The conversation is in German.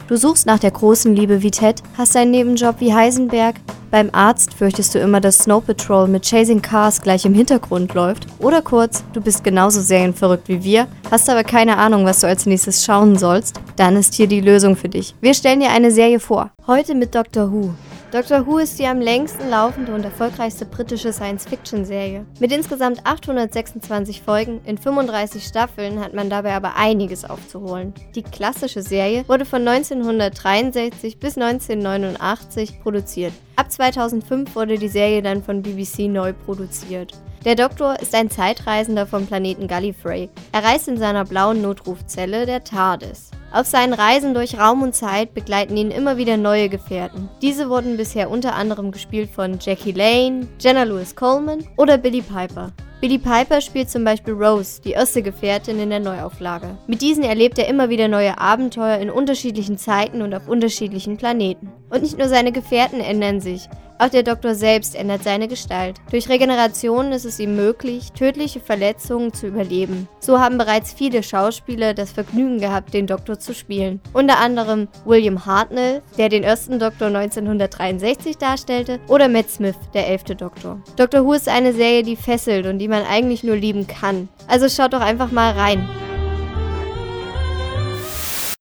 Du suchst nach der großen Liebe wie Ted, hast einen Nebenjob wie Heisenberg, beim Arzt fürchtest du immer, dass Snow Patrol mit Chasing Cars gleich im Hintergrund läuft. Oder kurz, du bist genauso serienverrückt wie wir, hast aber keine Ahnung, was du als nächstes schauen sollst. Dann ist hier die Lösung für dich. Wir stellen dir eine Serie vor. Heute mit Doctor Who. Doctor Who ist die am längsten laufende und erfolgreichste britische Science-Fiction-Serie. Mit insgesamt 826 Folgen in 35 Staffeln hat man dabei aber einiges aufzuholen. Die klassische Serie wurde von 1963 bis 1989 produziert. Ab 2005 wurde die Serie dann von BBC neu produziert. Der Doktor ist ein Zeitreisender vom Planeten Gallifrey. Er reist in seiner blauen Notrufzelle, der TARDIS. Auf seinen Reisen durch Raum und Zeit begleiten ihn immer wieder neue Gefährten. Diese wurden bisher unter anderem gespielt von Jackie Lane, Jenna Louise Coleman oder Billie Piper. Billie Piper spielt zum Beispiel Rose, die erste Gefährtin in der Neuauflage. Mit diesen erlebt er immer wieder neue Abenteuer in unterschiedlichen Zeiten und auf unterschiedlichen Planeten. Und nicht nur seine Gefährten ändern sich, auch der Doktor selbst ändert seine Gestalt. Durch Regeneration ist es ihm möglich, tödliche Verletzungen zu überleben. So haben bereits viele Schauspieler das Vergnügen gehabt, den Doktor zu spielen. Unter anderem William Hartnell, der den ersten Doktor 1963 darstellte, oder Matt Smith, der 11. Doktor. Doctor Who ist eine Serie, die fesselt und die man eigentlich nur lieben kann. Also schaut doch einfach mal rein.